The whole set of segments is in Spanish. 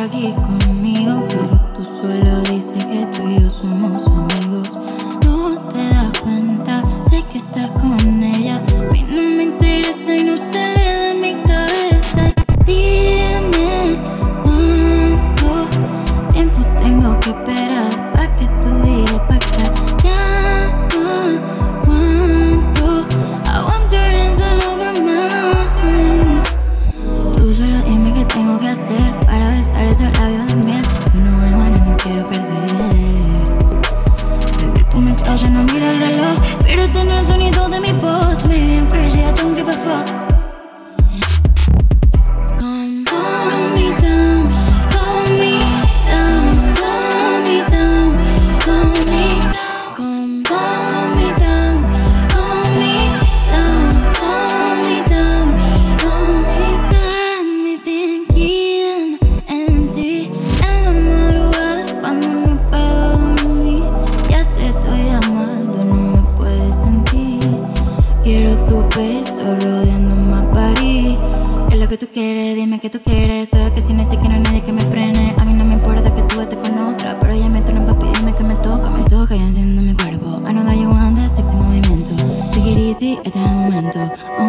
aquí conmigo, pero tú solo dices que tú y yo somos amigos. No te das cuenta, sé que estás con ella. A mí no me interesa y no sale de mi cabeza. Dime cuánto tiempo tengo que esperar pa' que tú vienes pa' acá. Ya no aguanto. I want your hands all over mine. Tú solo dime qué tengo que hacer para besar esos labios de miel. Yo no me van y no quiero perder. Baby, ponme caution, no mira el reloj. Pírate en el sonido de mi voz. Maybe I'm crazy, I don't give a fuck. Calm me down, calm me down, calm me down, calm me down, calm me down, calm me down, calm me down, calm me down. Got me thinking en ti en la madrugada cuando no puedo dormir. Ya te estoy llamando, no me puedes sentir. Quiero tu beso rodeándome a París. Es lo que tú quieres, dime que tú quieres. Sabes que si no sé que no hay nadie que me frene. A mí no me importa que tú estés con otra, pero ya me turno papi, dime que me toca y enciendo mi cuerpo. I know that you want that sexy movimiento. Take it easy, este es el momento.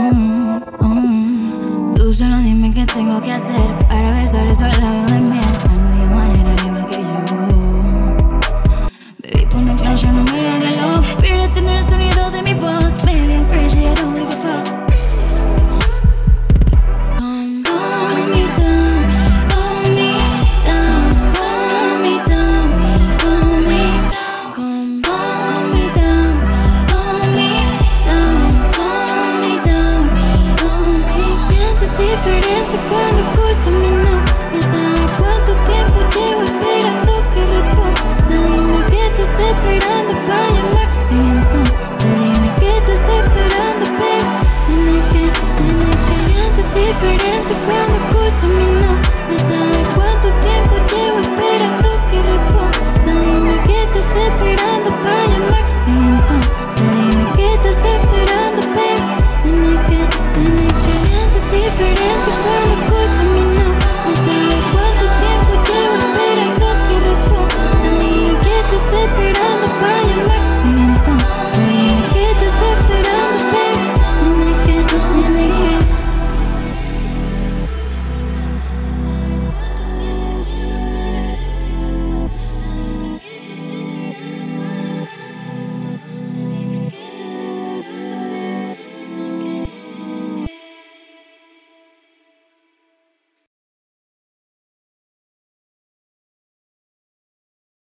Tú solo dime qué tengo que hacer para besar esos labios de miel. I know you want it al igual que yo. Baby, ponme caution, no mira el reloj. Pírate en el sonido de mi voz. Baby, I'm crazy, I don't give a fuck. Calm me down, calm me down, calm me down, calm me down, calm me down, calm me down, calm me down, calm me. Siento diferente cuando escucho mi nombre. ¿Sabes cuánto tiempo llevo esperando que responda? Dime que estás esperando para llamar. Y entonces dime que estás esperando, pero dime que siento diferente cuando escucho mi nombre.